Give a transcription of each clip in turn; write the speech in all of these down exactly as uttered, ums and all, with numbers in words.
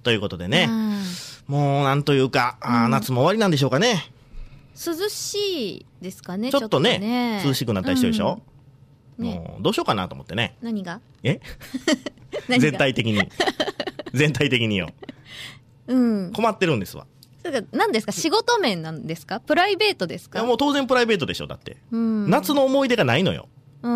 ということでね、もうなんというか、あ、うん、夏も終わりなんでしょうかね。 涼しいですかね。 ちょっとね、 ね涼しくなったりしてるでしょ、 うんね、 もうどうしようかなと思ってね。 何がえ全体的に全体的によ、うん、困ってるんですわ。 それ何ですか、仕事面なんですか、プライベートですか。 いやもう当然プライベートでしょ。だって、うん、夏の思い出がないのよ。うん、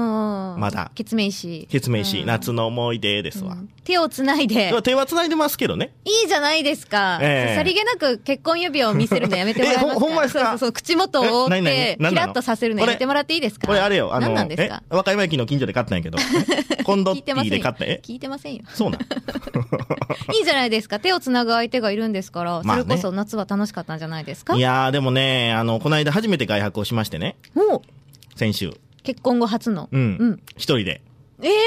まだ決命詞決命詞、うん、夏の思い出ですわ、うん、 手をつないで。 手はつないでますけどね。 いいじゃないですか、えー、さりげなく結婚指輪を見せるのやめてもらえますか。 ほ, ほんまですか。 そうそうそう、口元を覆ってキラッとさせるのやめてもらっていいですか。 これあれよ、あの何なんですか。 和歌山駅の近所で買ったんやけどコンドッティで買ったえ聞いてませんよ。 そうなんいいじゃないですか、手をつなぐ相手がいるんですから、まあね、それこそ夏は楽しかったんじゃないですか。 いやーでもね、あのこの間初めて外泊をしましてね。お先週結婚後初の。 うん。うん、一人で。 えー、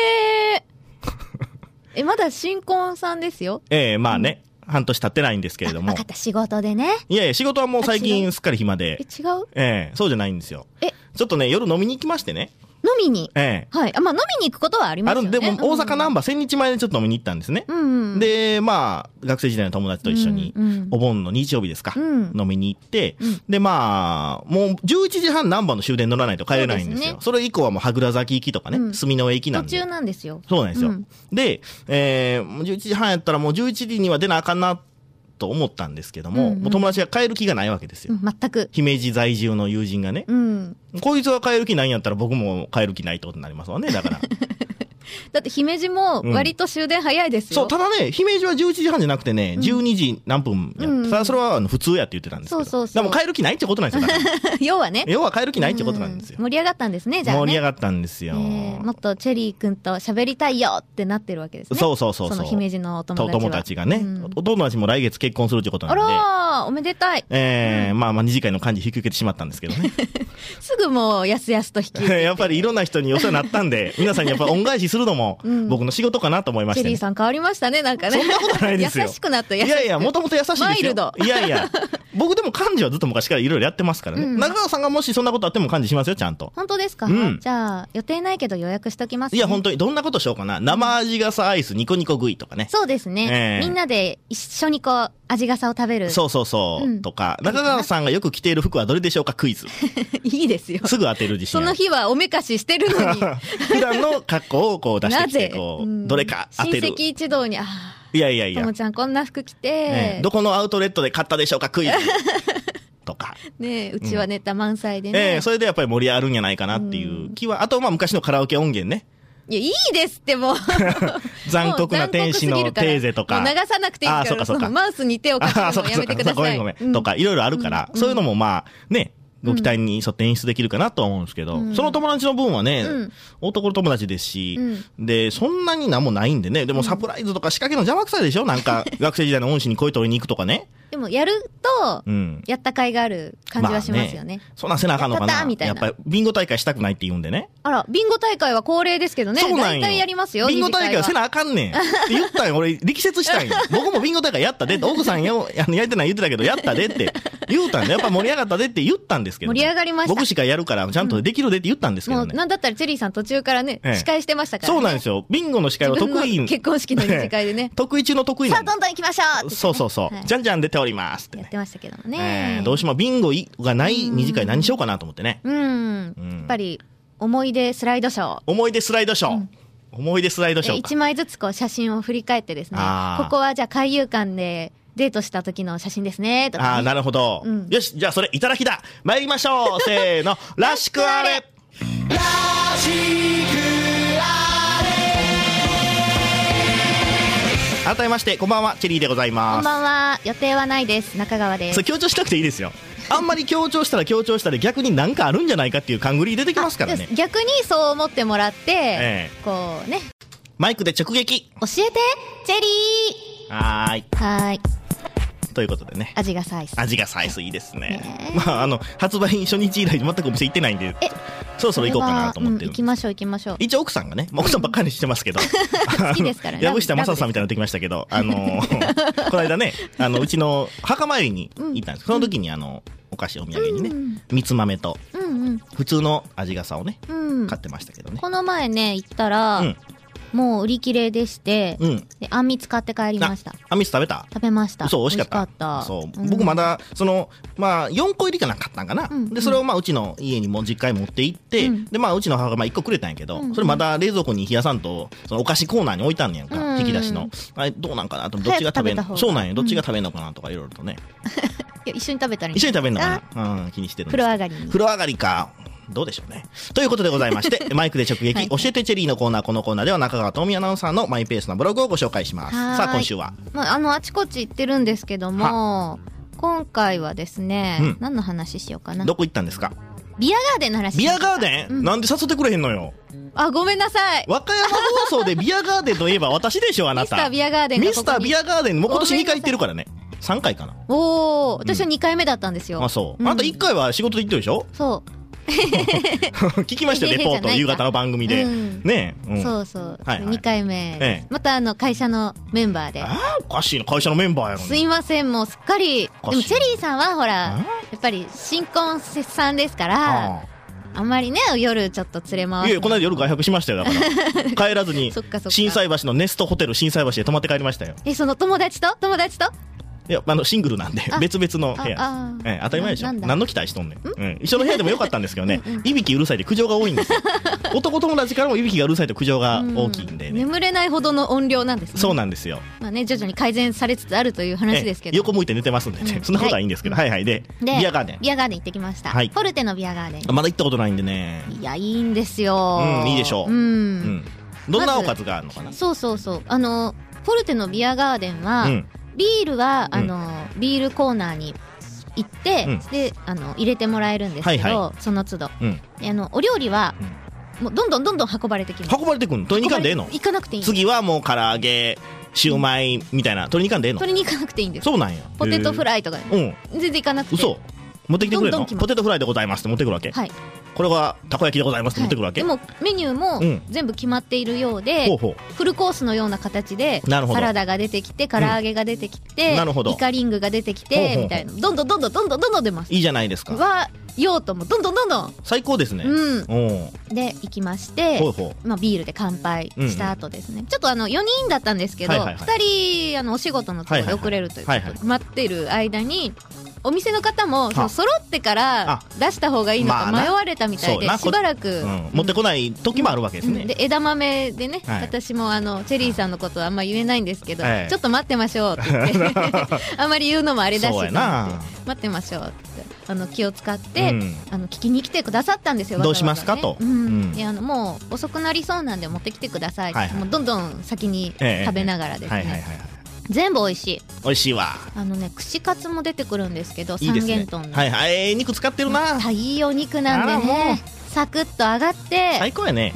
え、まだ新婚さんですよ。 ええー、まあね、うん、半年経ってないんですけれども。 分かった、仕事でね。 いやいや、仕事はもう最近すっかり暇で。 え、違うええー、そうじゃないんですよ。え、ちょっとね、夜飲みに行きましてね。 飲みに、 ええ、 はい。あ、まあ飲みに行くことはありますよね。 ある。でも大阪難波千日前でちょっと飲みに行ったんですね。うんうん、で、まあ学生時代の友達と一緒に、お盆の日曜日ですか、うん、飲みに行って、うん、でまあもうじゅういちじはん難波の終電乗らないと帰れないんですよ。 そ, です、ね、それ以降はもう羽倉崎行きとかね、うん、住之江行きなんで。 途中なんですよ。 そうなんですよ。うん、で、えー、じゅういちじはんやったらもうじゅういちじには出なあかんなと思ったんですけども、うんうん、もう友達が帰る気がないわけですよ、 うん、全く。 姫路在住の友人がね、うん、こいつが帰る気ないんやったら僕も帰る気ないってことになりますわね。だからだって姫路も割と終電早いですよ、 うん、そう、ただね、姫路はじゅういちじはんじゃなくてね、うん、じゅうにじ何分や、うん、ただそれはあの普通やって言ってたんですけど、そうそうそう、でも帰る気ないってことなんですよ。だから要はね、 要は帰る気ないってことなんですよ、 うん、盛り上がったんですね。じゃあね、 盛り上がったんですよ、 えー、もっとチェリー君と喋りたいよってなってるわけですね。 そうそうそうそう、 その姫路のお友達は、 友達がね、うん、お友達も来月結婚するってことなんで、 あらー、おめでたい。 えーうん、まあまあ二次会の幹事引き受けてしまったんですけどねすぐもうやすやすと引き受けてやっぱりいろんな人にお世話になったんで皆さんにやっぱり恩返しするのも僕の仕事かなと思いまして、ね、 チェリーさん変わりましたね。なんかね、 そんなことないですよ。 優しくなった。優しく。 いやいや、もともと優しいですよ。 マイルド。 いやいや、僕でも幹事はずっと昔からいろいろやってますからね、うん、中川さんがもしそんなことあっても幹事しますよ、ちゃんと。 本当ですか、うん、じゃあ予定ないけど予約しときますね。 いや本当にどんなことしようかな。生味笠アイスニコニコ食いとかね。 そうですね、えー、みんなで一緒にこう味笠を食べる。 そうそうそう、うん、とか、中川さんがよく着ている服はどれでしょうかクイズいいですよ、 すぐ当てる自信ある。 その日はおめかししてるのに普段の格好をこう出してきてこう、うん、どれか当てる。 親戚一同に、あ、 いやいやいや、 ともちゃんこんな服着て、 ね、どこのアウトレットで買ったでしょうかクイズとかね、うちはネタ満載でね、 うん、えー、それでやっぱり盛り上がるんじゃないかなっていう気は、うん、あとまあ昔のカラオケ音源ね。いや、いいですってもう残酷な天使のテーゼとかもう流さなくていいから、そのマウスに手をかけるのやめてください。 ごめんごめん、うん、とかいろいろあるから、うん、そういうのもまあね、ご期待に沿って演出できるかなとは思うんですけど、うん、その友達の分はね、うん、男の友達ですし、うん、でそんなになんもないんでね。でもサプライズとか仕掛けの邪魔くさいでしょ、なんか学生時代の恩師に声取りに行くとかね。 でもやると、うん、やった甲斐がある感じはしますよね。まあ、ね、 そんなせなあかんのかな。や, やっぱりビンゴ大会したくないって言うんでね。 あら、ビンゴ大会は恒例ですけどね。そうなんよ。大体やりますよ。 ビンゴ大会はせなあかんねんって言ったんよ。俺力説したんよ。僕もビンゴ大会やったでって、奥さんよやりてない言ってたけどやったでって言うたんで、やっぱ盛り上がったでって言ったんですけど、ね、 盛り上がりました。 僕しかやるからちゃんとできるでって言ったんですけどね。うん、 もうなんだったらチェリーさん途中からね、ええ、司会してましたからね。 そうなんですよ。ビンゴの司会は得意。 結婚式の二次会でね。 得意中の得意なんで。 さあどんどん行きましょうって、ね。 そうそうそう。はい、じゃんじゃん出ておりますってね。 やってましたけどもね。 えー、どうしようもビンゴがない二次会何しようかなと思ってね。 うん。うん、やっぱり思い出スライドショー。 思い出スライドショー。うん、思い出スライドショーか。 一枚ずつこう写真を振り返ってですね。ここはじゃあ海遊館でデートした時の写真ですねとか、ね。 ああ、なるほど、うん。よし、じゃあそれいただきだ。参りましょう。せーの、らしくあれ。らしくあれ。改めましてこんばんは、チェリーでございます。 こんばんは。予定はないです。中川です。 それ強調しなくていいですよ。あんまり強調したら強調したら逆に何かあるんじゃないかっていう勘繰り出てきますからね。 逆にそう思ってもらって、えー、こうね、 マイクで直撃教えてチェリー。はーいはーいということでね、 味がサイス味がサイスいいですね。まああの発売初日以来全くお店行ってないんで、そろそろ行こうかなと思ってる、うん、 行きましょう行きましょう。 一応奥さんがね、奥さんばっかりしてますけど好きですからね。 藪下正人さんみたいになってきましたけど、あのー、この間ね、あのうちの墓参りに行ったんです、うん、その時にあのお菓子お土産にね、みつ豆と普通の味笠をね、うん、買ってましたけどね。 この前ね行ったら、うん、 もう売り切れでして、 うん、 であんみつ買って帰りました。 あんみつ食べた？ 食べました。 そう、美味しかった。そう、うん、僕まだそのまあよんこ入りかなかったんかな、うん、でそれをまあうちの家にも実家に持って行って、うん、でまあうちの母がまあいっこくれたんやけど、うん、それまだ冷蔵庫に冷やさんとそのお菓子コーナーに置いたんやんか、うん、引き出しのあれどうなんかなとどっちが食べんの、そうなんや、どっちが食べんのかなとかいろいろとねいや一緒に食べたらいい、 一緒に食べんのかな、うん、気にしてるんです。 風呂上がりに風呂上がりかどうでしょうね。ということでございましてマイクで直撃、はい、教えてチェリーのコーナー。このコーナーでは中川智美アナウンサーのマイペースなブログをご紹介します。さあ今週は、 まあ、あのあちこち行ってるんですけども、今回はですね、うん、何の話しようかな。 どこ行ったんですか？ ビアガーデンの話。 ビアガーデン、うん、なんで誘ってくれへんのよ。 あ、ごめんなさい。 和歌山放送でビアガーデンといえば私でしょ、あなた。 ミスタービアガーデンがここに。 ミスタービアガーデンもう今年にかい行ってるからね。さんかいかな。 おー、私はにかいめだったんですよ。 うん、あ、そう。うん、あんたいっかいは仕事で行ってるでしょ？ そう。 聞きましたよレポート夕方の番組で、うん、ねえ、うん、 そうそう、はいはい、にかいめ、ええ、またあの会社のメンバーで。 あーおかしいな、会社のメンバーやのに。 すいません、もうすっかり。でもチェリーさんはほらやっぱり新婚さんですから、あんまりね夜ちょっと連れ回す。 いやこの間夜外泊しましたよ。だから帰らずに心斎橋のネストホテル心斎橋で泊まって帰りましたよ。 え、その友達と友達といやあのシングルなんで別々の部屋、ええ、当たり前でしょ。何の期待しとんねん、うん、一緒の部屋でもよかったんですけどねうん、うん、いびきうるさいで苦情が多いんですよ男友達からもいびきがうるさいと苦情が大きいんで、ね、 眠れないほどの音量なんですね。 そうなんですよ。 まあね、徐々に改善されつつあるという話ですけど、 横向いて寝てますんでね、うん、そんなことはいいんですけど、はい、はいはいでビアガーデンビアガーデン行ってきました、はい、フォルテのビアガーデン。 まだ行ったことないんでね。 いやいいんですよ、 うん、いいでしょう、うんうん、どんなおかずがあるのかな、 ま、そうそうそう、あのフォルテのビアガーデンは、うん、ビールはあの、うん、ビールコーナーに行って、うん、であの入れてもらえるんですけど、はいはい、その都度、うん、あのお料理は、うん、もうどんどんどんどん運ばれてきます。 運ばれてくるの？取りに行かんでええの？ 行かなくていい。 次はもう唐揚げシューマイみたいな、うん、取りに行かんでええの？ 取りに行かなくていいんです。 そうなんや。 ポテトフライとか、うん、全然行かなくて。 嘘？持ってきてくれるの？ポテトフライでございますって持ってくるわけ？はい。これはたこ焼きでございますって持ってくるわけ？ はい、でもメニューも全部決まっているようで、うん、フルコースのような形でサラダが出てきて唐揚げが出てきて、うん、なるほど、イカリングが出てきてほうほうほうみたいな、どんどんどんどんどんどんどんどん出ます。 いいじゃないですか。 は用途もどんどんどんどん最高ですね、 うん、で行きまして、ほうほう、まあ、ビールで乾杯した後ですね、うんうん、ちょっとあのよにんだったんですけど、はいはいはい、ふたりあのお仕事の都合で遅れるということで、はいはいはい、待ってる間にお店の方もその揃ってから出した方がいいのか迷われたみたいで、しばらく、 うん、持ってこない時もあるわけですね、 うん、で枝豆でね、はい、私もあのチェリーさんのことはあんま言えないんですけど、はい、ちょっと待ってましょうって言ってあんまり言うのもあれだし、待ってましょうってあの気を使って、うん、あの聞きに来てくださったんですよ。 どうしますかと、 うんうん、であのもう遅くなりそうなんで持ってきてください、はいはい、もうどんどん先に食べながらですね、全部美味しい。 美味しいわ。 あのね串カツも出てくるんですけど、三元豚の、 はいはい、えー、肉使ってるな。 いいお肉なんでね、サクッと揚がって最高やね。 うん、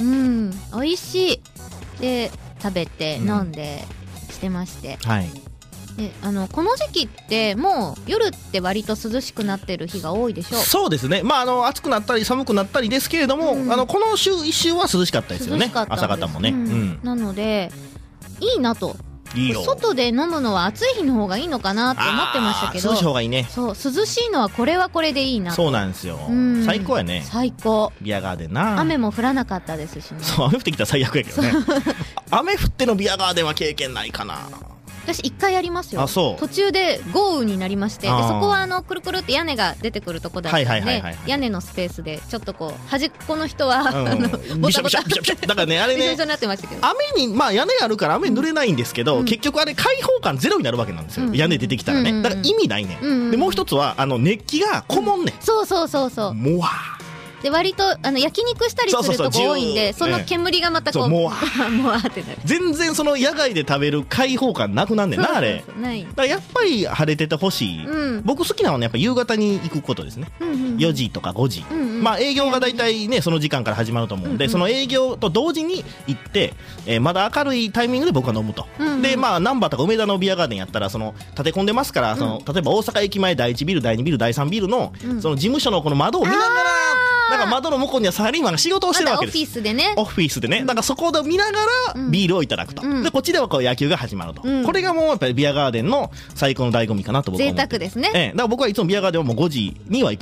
美味しい。で食べて飲んでしてまして、うん、はい。であのこの時期ってもう夜って割と涼しくなってる日が多いでしょう。 そうですね、まあ、あの暑くなったり寒くなったりですけれども、うん、あのこの週一週は涼しかったですよね。朝方もね、うんうん、なのでいいなと。いいよ。外で飲むのは暑い日の方がいいのかなって思ってましたけど、涼しい方がいいね。 そう、涼しいのはこれはこれでいいなと。 そうなんですよ、うん、最高やね。 最高。 ビアガーデンな。 雨も降らなかったですしね。 そう、雨降ってきたら最悪やけどね雨降ってのビアガーデンは経験ないかな。 私一回やりますよ。 あ、そう。 途中で豪雨になりまして、でそこはあのくるくるって屋根が出てくるとこだったんで、はいはいはいはい、屋根のスペースでちょっとこう端っこの人は、うん、あのボタボタビシャビシャビシャだからね、あれね、なってましたけど、雨に、まあ屋根あるから雨濡れないんですけど、うん、結局あれ開放感ゼロになるわけなんですよ、うん、屋根出てきたらね、だから意味ないね、うんうん、でもう一つはあの熱気がこもんね、うん、 そうそうそうそう、 もわで割とあの焼肉したりするとこ多いんで、その煙がまたこうもわもわってなる。 全然その野外で食べる開放感なくなんねんな、あれ。ないだからやっぱり晴れててほしい、うん、僕好きなのは、ね、やっぱ夕方に行くことですね、うんうん、よじとかごじ、うんうん、まあ営業が大体ねその時間から始まると思うんで、うんうん、その営業と同時に行って、えー、まだ明るいタイミングで僕は飲むと、うんうん、でまあ難波とか梅田のビアガーデンやったらその立て込んでますから、その例えば大阪駅前だいいちビルだいにビルだいさんビルの、うん、その事務所のこの窓を見ながら、なんか窓の向こうにはサラリーマンが仕事をしてるわけです。 ま、オフィスでね。 オフィスでね。だからそこを見ながらビールをいただくと。うん、でこっちではこう野球が始まると、うん。これがもうやっぱりビアガーデンの最高の醍醐味かなと僕は思って。 贅沢ですね。 ええ、だから僕はいつもビアガーデンはもうごじには行くように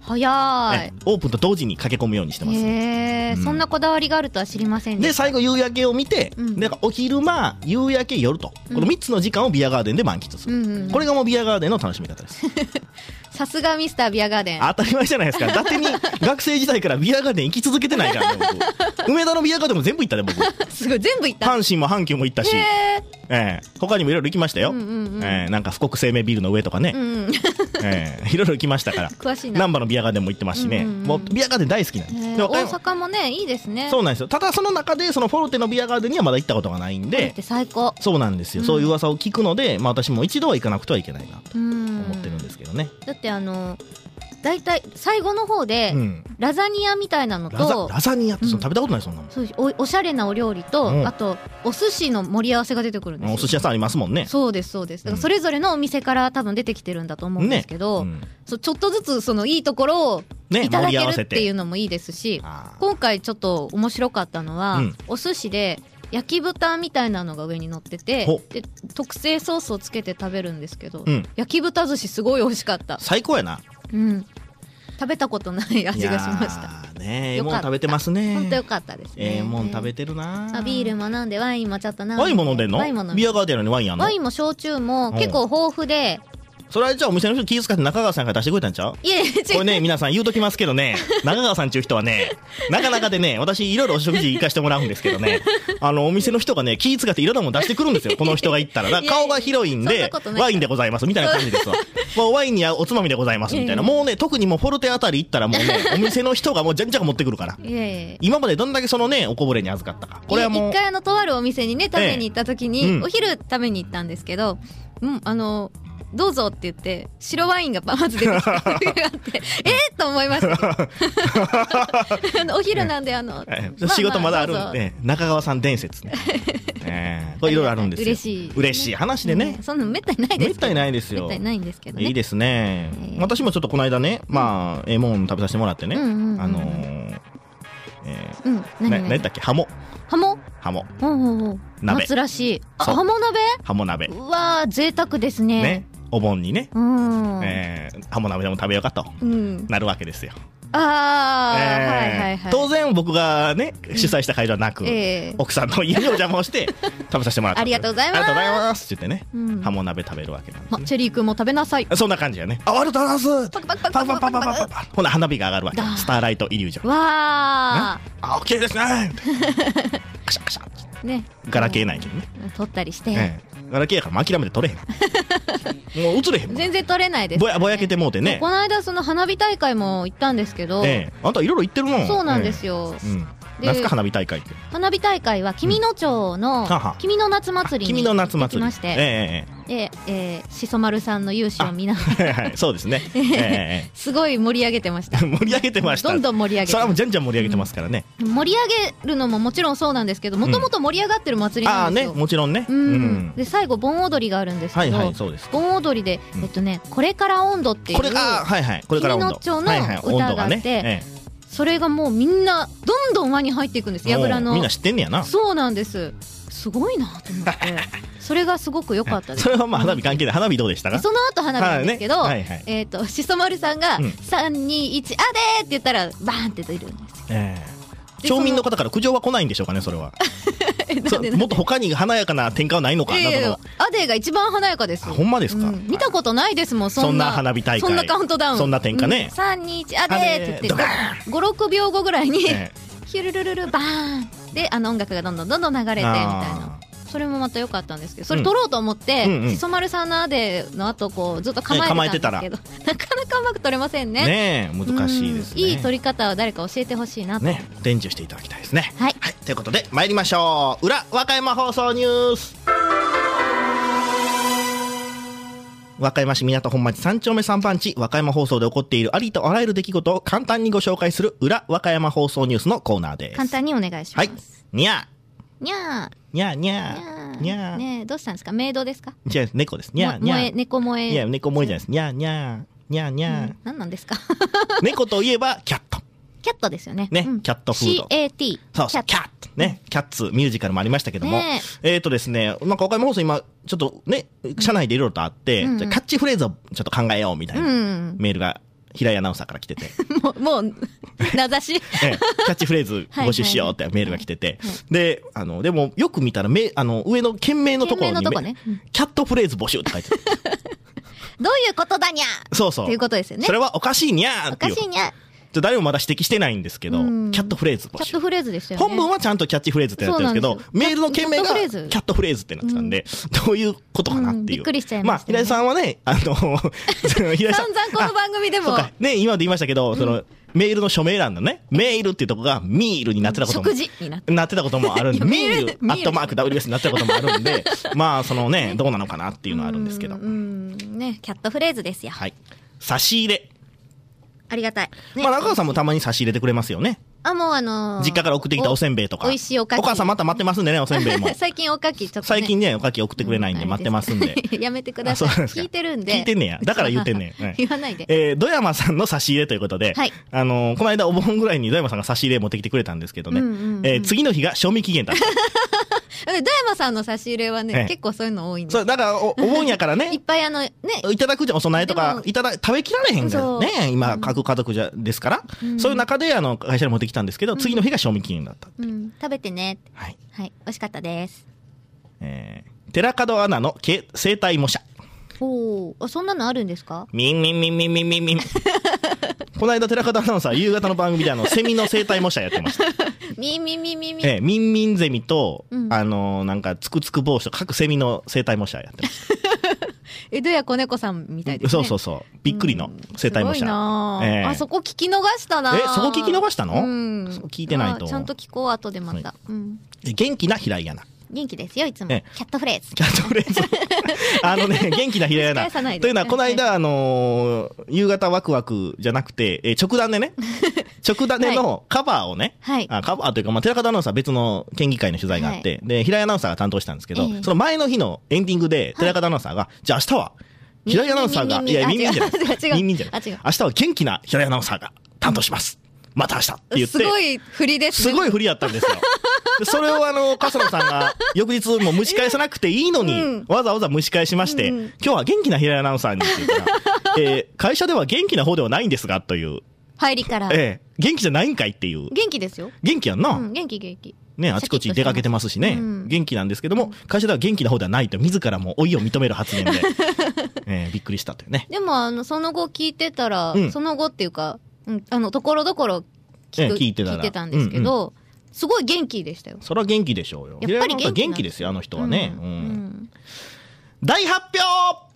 早い。 オープンと同時に駆け込むようにしてます。 へえ、うん、そんなこだわりがあるとは知りませんでした。 で、最後夕焼けを見て、うん、でお昼間、夕焼け、夜と、このみっつの時間をビアガーデンで満喫する。うんうんうん、これがもうビアガーデンの楽しみ方です。 さすがミスタービアガーデン。 当たり前じゃないですか。伊達に学生時代からビアガーデン行き続けてないからね、僕。梅田のビアガーデンも全部行ったね、僕。 すごい、全部行った。 阪神も阪急も行ったし、えー、他にもいろいろ行きましたよ。うんうんうん、えー、なんか富国生命ビルの上とかね。うんうん、えー、いろいろ行きましたから。 詳しいな。 難波のビアガーデンも行ってますしね。うんうんうん、もうビアガーデン大好きなんです。 で大阪もね、いいですね。 そうなんですよ。ただその中でそのフォルテのビアガーデンにはまだ行ったことがないんで。フォルテ最高。 そうなんですよ。うん、そういう噂を聞くので、まあ私も一度は行かなくてはいけないなと思ってるんですけどね。 だってあのだいたい最後の方で、うん、ラザニアみたいなのとラ, ザラザニアってその食べたことない、うん、そんなの。 そう お, おしゃれなお料理と、うん、あとお寿司の盛り合わせが出てくるんですよ。 お寿司屋さんありますもんね。 そうですそうです。だからそれぞれのお店から多分出てきてるんだと思うんですけど、ね、うん、そうちょっとずつそのいいところをいただけるっていうのもいいですし、ね、今回ちょっと面白かったのは、うん、お寿司で焼き豚みたいなのが上に乗ってて、で特製ソースをつけて食べるんですけど、うん、焼き豚寿司すごい美味しかった。 最高やな。 うん、食べたことない味がしました。 ねえ、もん食べてますね。 本当よかったですね。 ええもん食べてるな。 あ、ビールも飲んでワインもちょっと飲んで。 ワインも飲んでんの？ ワインも飲んで。 ビアガーデンのにワインやんの？ ワインも焼酎も結構豊富で。 それはじゃあお店の人気遣って中川さんが出してくれたんちゃう？ いえ、違う。 これね、皆さん言うときますけどね、中川さんちゅう人はね、なかなかでね、私いろいろお食事行かしてもらうんですけどね、あのお店の人がね、気遣っていろんなもん出してくるんですよ。この人が行ったら。だから顔が広いんで、ワインでございますみたいな感じですわ。もうワインにおつまみでございますみたいな。もうね、特にもうフォルテあたり行ったらもうね、お店の人がもうじゃんじゃん持ってくるから。今までどんだけそのね、おこぼれに預かったか。これはもう。 一回あの、とあるお店にね、食べに行った時に、ええ、うん、お昼食べに行ったんですけど、うん、あの、どうぞって言って白ワインがまず出てきた時があってえーと思いましたお昼なんであの、 ええ、仕事まだあるんで、ね、中川さん伝説ね、えー、これいろいろあるんですよ。 嬉しい嬉しい話でね、 ね、そんなめったにないです。 めったにないですよ。 めったにないんですけどね。 いいですね、えー、私もちょっとこの間ね、まあええもん食べさせてもらってね、うんうんうん、あのー、えー、うん、何何だっけ、ハモハモハモほうほうほう、鍋、夏らしい。あ、ハモ鍋ハモ鍋、 うわー贅沢ですね。 ね、お盆にね、うん、えー、ハモ鍋でも食べようかと、うん、なるわけですよ。 あー、えーはいはいはい、 当然僕がね主催した会場はなく、えー、奥さんの家にお邪魔をして食べさせてもらったありがとうございます、 ありがとうございますって言ってね、うん、ハモ鍋食べるわけなんです、ね、 ま、チェリー君も食べなさい。 そんな感じやね。あ、ありがとうございます。パクパクパクパクパクパクパクパクパク、ほな花火が上がるわけ。スターライトイリュージョン。わー、あ、綺麗ですねカシャカシャね、ガラケーないけどね、 撮ったりして、ええ、ガラケーやから諦めて撮れへんもう映れへん、 全然撮れないです、ね、 ぼやぼやけてもうてね。 この間その花火大会も行ったんですけど、 ええ、あんたいろいろ行ってるの。 そうなんですよ、ええ、うん、 なんすか花火大会って。 花火大会は紀美野町の君の夏祭りに行きまして、えーで、えー、しそ丸さんの勇姿を見ながらそうですね、えー、すごい盛り上げてました盛り上げてました。 どんどん盛り上げて、 それはもうじゃんじゃん盛り上げてますからね、 うん、盛り上げるのももちろんそうなんですけど、もともと盛り上がってる祭りなんですよ、 うん、あーね、もちろんね、 うんうん、で最後盆踊りがあるんですけど、はいはい、そうです、盆踊りで、えっとね、これから温度っていう紀美野町の歌があって、それがもうみんなどんどん輪に入っていくんです。櫓のみんな知ってんねやな。 そうなんです、すごいなと思ってそれがすごく良かったです。 それはまあ花火関係ない。花火どうでしたか。 その後花火なんですけど、はいはい、えっとしそ丸さんがさんにいちあでーって言ったらバーンって出るんですよ、えー、町民の方から苦情は来ないんでしょうかね、それはもっと他に華やかな展開はないのか。 いやいや、アデーが一番華やかですよ。 ほんまですか、うん、 見たことないですもん、そんな、 そんな花火大会、 そんなカウントダウン、 そんな点火ね、 うん、さんにいちあでーって言ってごろくびょうごぐらいに、えー、ヒュルルルルバーンであの音楽がどんどんどんどん流れてみたいな、それもまた良かったんですけど、それ撮ろうと思って、うんうん、しそ丸さんのアデの後こうずっと構えてたんですけど、なかなかうまく撮れませんね。 ねえ、難しいですね。 いい撮り方を誰か教えてほしいなと、 ね、伝授していただきたいですね。 はい、 はい、ということで参りましょう。裏和歌山放送ニュース。和歌山市港本町さん丁目さん番地、和歌山放送で起こっているありとあらゆる出来事を簡単にご紹介する裏和歌山放送ニュースのコーナーです。 簡単にお願いします。 はい、にゃーにゃーにゃーにゃーにゃーねえ、どうしたんですか。メイドですか。 違う、猫です。にゃーにゃー、 猫萌え。 いや、猫萌えじゃないです。にゃーにゃーにゃーにゃー、 何なんですか猫といえばキャット。 キャットですよね。 ね、うん、キャットフード。 シーエーティー。 そうそう、キャット。ね、キャッツミュージカルもありましたけども、ね、えっ、ー、とですね、なんか岡山放送今、ちょっとね、社内でいろいろとあって、うん、キャッチフレーズをちょっと考えようみたいなメールが平井アナウンサーから来てて。 もう、もう、名指し、 ええ、キャッチフレーズ募集しようってメールが来てて。で、あの、でもよく見たら、め、あの、上の件名のところに、ね、とねうん、キャットフレーズ募集って書いてある。 どういうことだにゃそうそう。 っていうことですよね。 それはおかしいにゃーっていう。 おかしいにゃー。 誰もまだ指摘してないんですけど、キャットフレーズ募集。 キャットフレーズでしたよね。 本文はちゃんとキャッチフレーズってなってるんですけど、メールの件名がキャットフレーズってなってたんで、どういうことかなっていう。びっくりしちゃいました。 まあ、平井さんはね、あの、 平井さん。散々この番組でも。 ね、今まで言いましたけど、その、メールの署名欄のね、メールっていうとこがミールになってたことも。 食事になってなってたこともあるんで、ミール、アットマーク ダブリューエス になってたこともあるんで、まあ、そのね、どうなのかなっていうのはあるんですけど。 うん、ね、キャットフレーズですよ。 はい。差し入れ。 ありがたい。 ね、まあ、中川さんもたまに差し入れてくれますよね。 あ、もうあのー、 実家から送ってきたおせんべいとか。 美味しいおかき。 お母さんまた待ってますんでね、おせんべいも。 最近おかきちょっと、ね。 最近ね、おかき送ってくれないんで待ってますんで。 やめてください。聞いてるんで。 聞いてんねや。だから言ってんねん。 言わないで。 えー、土山さんの差し入れということで、はい。あのー、この間お盆ぐらいに土山さんが差し入れ持ってきてくれたんですけどね。うんうんうん、えー、次の日が賞味期限だった。 土山さんの差し入れはね、ええ、結構そういうの多いんで。 そう、だからお、お盆やからね。 いっぱいあの、ね。 いただくじゃん、お供えとか、いただ、食べきられへんからね。今、各家族じゃ、ですから。うん、そういう中で、あの、会社に持ってきたんですけど、うん、次の日が賞味期限だった。 うん。食べてね。はい。はい。美味しかったです。 えー、寺門アナの生体模写。 おお、そんなのあるんですか？ ミンミンミンミンミンミンミン。この間寺門アナウンサー夕方の番組であのセミの生体模写やってました。 ミンミンミンミンミン。 ええ、ミンミンゼミと、うん、あのー、なんかつくつく帽子と各セミの生体模写やってました。 江戸や子猫さんみたいですね。 そうそうそう。びっくりの生体模写。 すごいな、えー、あそこ聞き逃したな。 え、そこ聞き逃したの？うん、聞いてないと。 ちゃんと聞こう後でまた。はい、うん、 元気な平井アナ。 元気ですよ、いつも。キャットフレーズ。 キャットフレーズ。あのね、元気な平井アナ。というのは、この間、あのー、夕方ワクワクじゃなくて、えー、直談でね、直談でのカバーをね、はい、あカバーというか、まあ、寺門アナウンサー別の県議会の取材があって、はい、で、平井アナウンサーが担当したんですけど、えー、その前の日のエンディングで、寺門アナウンサーが、はい、じゃあ明日は、平井アナウンサーが、いや、ミンミンじゃない。ミンミンじゃない。明日は元気な平井アナウンサーが担当します。また明日って言って。 すごい振りですね。 すごい振りやったんですよ。それをあの、笠野さんが翌日も蒸し返さなくていいのに、うん、わざわざ蒸し返しまして、うん、今日は元気な平井アナウンサーにって言ったら、えー、会社では元気な方ではないんですが、という。 入りから。 ええー、元気じゃないんかいっていう。 元気ですよ。 元気やんな。 うん、元気元気。 ね、あちこち出かけてますしね、うん、元気なんですけども、会社では元気な方ではないと、自らも老いを認める発言で、えー、びっくりしたというね。 でも、あの、その後聞いてたら、うん、その後っていうか、うん、あの、ところどころ聞く、えー、聞いてたら聞いてたんですけど、うんうん、すごい元気でしたよ。 それは元気でしょうよ。 やっぱり元気元気ですよ、あの人はね。うんうん、大発表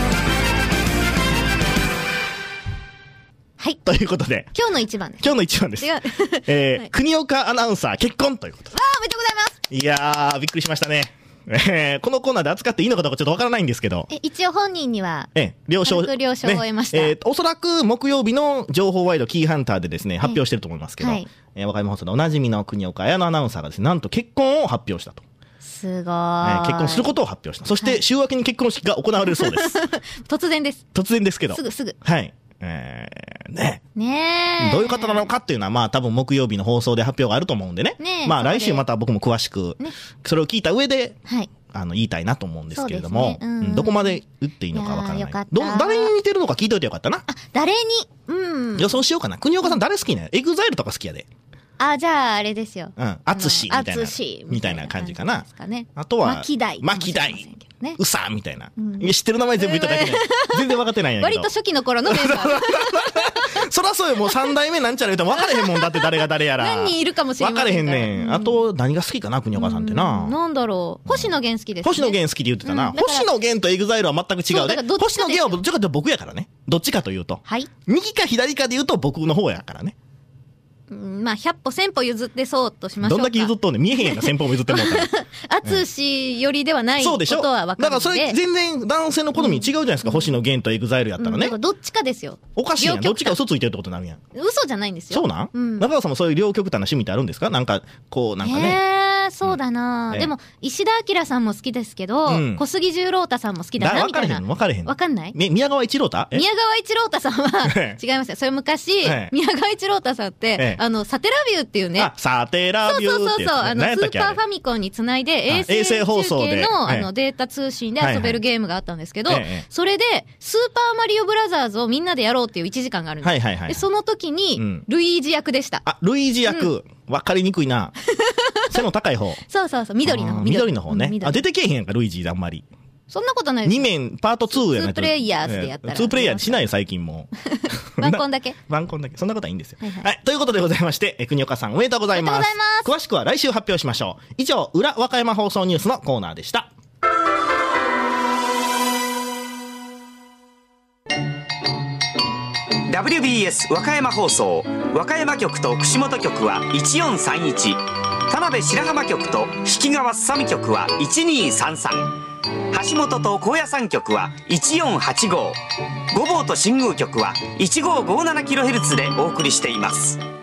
はい。 ということで。 今日の一番です。 今日の一番です。違う。えーはい、国岡アナウンサー結婚ということで。 わあ、おめでとうございます。 いやー、びっくりしましたね。えー、このコーナーで扱っていいのかどうかちょっとわからないんですけど。 え、一応本人には、 え、了承。 了承を得ました。 ね、えー、おそらく木曜日の情報ワイドキーハンターでですね、発表してると思いますけど、はい、えー、和歌山放送でおなじみの国岡綾乃アナウンサーがですね、なんと結婚を発表したと。 すごい、えー。結婚することを発表した。そして、週明けに結婚式が行われるそうです。 突然です。 突然ですけど。 すぐすぐ。 はい。えー、ね。 ねどういう方なのかっていうのは、まあ多分木曜日の放送で発表があると思うんでね。ねまあ来週また僕も詳しく、ね、それを聞いた上で、はい。あの、言いたいなと思うんですけれども、ねうん、どこまで打っていいのかわからない。いど誰に似てるのか聞いといてよかったな。 あ、誰にうん。 予想しようかな。国岡さん誰好きねエグザイルとか好きやで。 あ、じゃあ、あれですよ。 うん。あつしみたいな。みたいな感じかな。あとは、 巻大。 巻大。ね。うさみたいな。うん、いや、知ってる名前全部言っただけで。全然分かってないんやけど。 割と初期の頃のメンバー。 そらそうよ、もう三代目なんちゃら言うと分かれへんもんだって誰が誰やら。 何人いるかもしれない。 分かれへんねん。あと、何が好きかな、国岡さんってな。 なんだろう。星野源好きです。 星野源好きって言ってたな。星野源とエグザイルは全く違うね。星野源はどっちかというと僕やからね。どっちかというと。はい。右か左かで言うと僕の方やからね。 まあ、百歩千歩譲ってそうとしましょうか。 どんだけ譲っとんねん見えへんやんか、千歩も譲ってもうたら。 あつしよりではないことは分かるので。 だからそれ全然男性の好み違うじゃないですか、うん、星野源とエグザイルやったらね。うん、だからどっちかですよ。 おかしいやん。どっちか嘘ついてるってことになるやん。 嘘じゃないんですよ。 そうなん、うん、中川さんもそういう両極端な趣味ってあるんですかなんか、こうなんかね。 えー、そうだな、うん、でも石田明さんも好きですけど、うん、小杉十郎太さんも好きだなみたいな。 分かれへん分かんない。 ね、宮川一郎太宮川一郎太さんは違いますよ。それ昔、宮川一郎太さんって、あのサテラビューっていうね、 サテラビューって、ね、そうそうそう、あのスーパーファミコンにつないで衛星中継のあのデータ通信で遊べるゲームがあったんですけど、それでスーパーマリオブラザーズをみんなでやろうっていういちじかんがあるんです、はいはいはい、でその時にルイージ役でした。 あ、ルイージ役、うん、分かりにくいな。背の高い方。 そうそうそう、緑の方。 緑の方ね、うん、あ、出てけえへんやんかルイージあんまり。 そんなことないです。 に面パートツーやな。 ツープレイヤーズでやったら。 ツープレイヤーしないよ最近もう。 ワンコンだけ。 ワンコンだけ。そんなことはいいんですよ。はいはいはい、ということでございまして、国岡さんおめでとうございます。 ありがとうございます。 詳しくは来週発表しましょう。以上、裏和歌山放送ニュースのコーナーでした。 ダブリュービーエス 和歌山放送和歌山局と串本局はいちよんさんいち、田辺白浜局と引川すさみ局はいちにさんさん、橋本と高野山局はいちよんはちご、御坊と新宮局はいちごーごーななキロヘルツ でお送りしています。